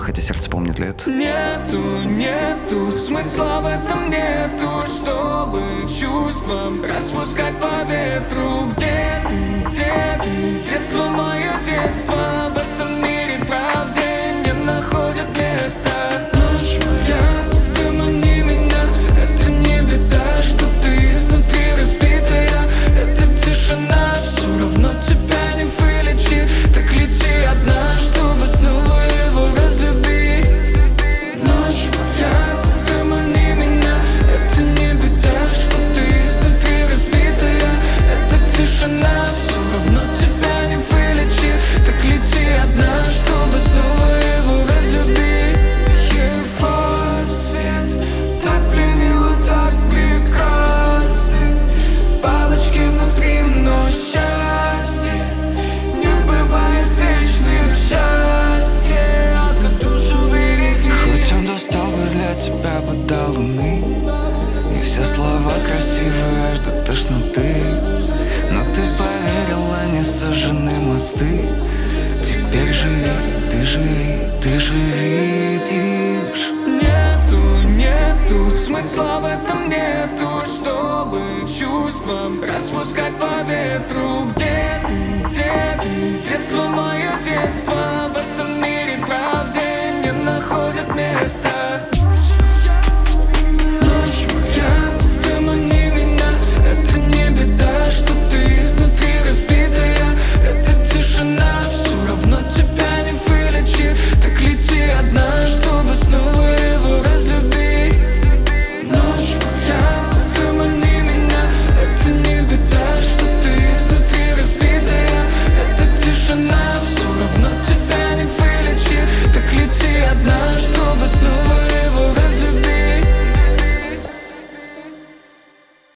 хотя сердце помнит лет. Нету смысла в этом нету, чтобы чувства распускать по ветру. Где ты, детство мое детство, в этом мире правде не находит места. Ночь моя, ты мани меня, это не беда, что ты изнутри разбитая. Это тишина все равно тебя не вылечит. Так лети одна, чтобы снова его разлюбить. Ночь моя, ты мани меня, это не беда, что ты изнутри разбитая. Это тишина все равно тебя не вылечит. Так лети одна, чтобы снова его разлюбить. Его свет так пленил и так прекрасный. Бабочки внутри, но счастье не бывает вечным. Счастье, а ты душу береги. Хоть он достал бы для тебя бы до луны, и все слова красивые аж до тошноты, но ты поверила, не сожжены мосты. Теперь живи, ты же видишь. Нету смысла в этом нету, чтобы чувства распускать по ветру. Где ты, детство мое детство, в этом мире правде не находит места.